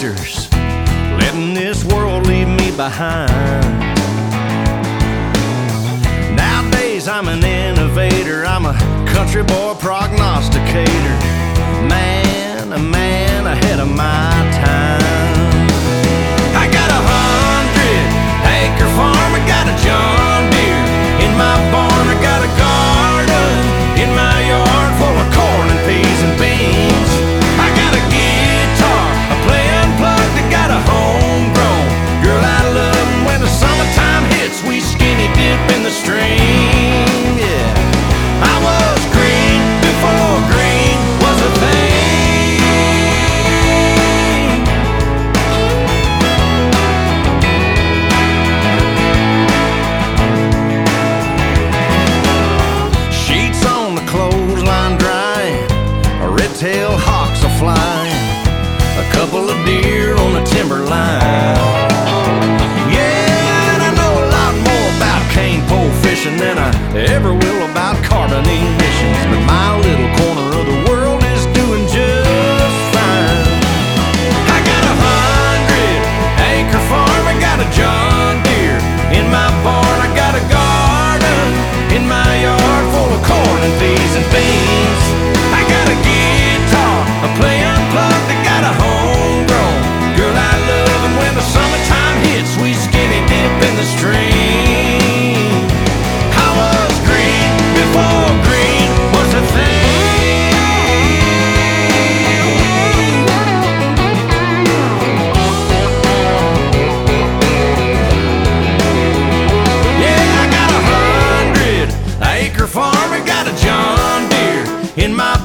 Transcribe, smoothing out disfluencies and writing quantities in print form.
adventures, letting this world leave me behind. Nowadays I'm an innovator, I'm a country boy prognosticator, man, a man ahead of my time. I got 100-acre farm, I got a John Deere in my barn, I got a garden in my yard full of corn and peas and beans. I got a guitar, I play unplugged, I got a homegrown girl I love, and when the summertime hits we skinny dip in the stream. Yeah, I was green before green was a thing. Sheets on the clothesline drying, red-tailed hawks are flying, a couple of deer on the timberline. Yeah, and I know a lot more about cane pole fishing than I ever will about carbon emissions, but my little corner of the world is doing just fine. I got 100-acre farm, I got a John Deere in my barn, I got a garden in my yard full of corn and peas and beans. I got a guitar, I play unplugged, I got a homegrown girl I love, and when the summertime hits we skinny dip in the stream. I was green before green was a thing. Yeah, I got 100-acre farm, I got a John Deere in my